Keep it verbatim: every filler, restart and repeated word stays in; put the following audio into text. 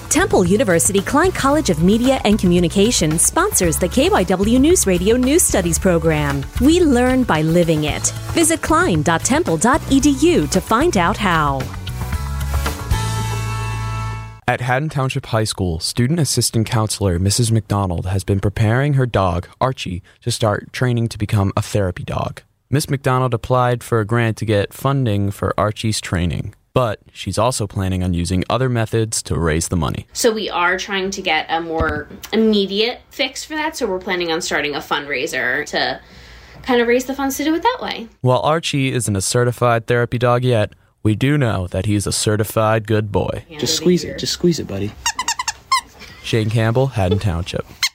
Temple University Klein College of Media and Communication sponsors the K Y W News Radio News Studies program. We learn by living it. Visit klein dot temple dot e d u to find out how. At Haddon Township High School, student assistant counselor Missus McDonald has been preparing her dog, Archie, to start training to become a therapy dog. Miss McDonald applied for a grant to get funding for Archie's training, but she's also planning on using other methods to raise the money. So we are trying to get a more immediate fix for that, so we're planning on starting a fundraiser to kind of raise the funds to do it that way. While Archie isn't a certified therapy dog yet, we do know that he's a certified good boy. Just squeeze it. Just squeeze it, buddy. Shane Campbell, Haddon Township.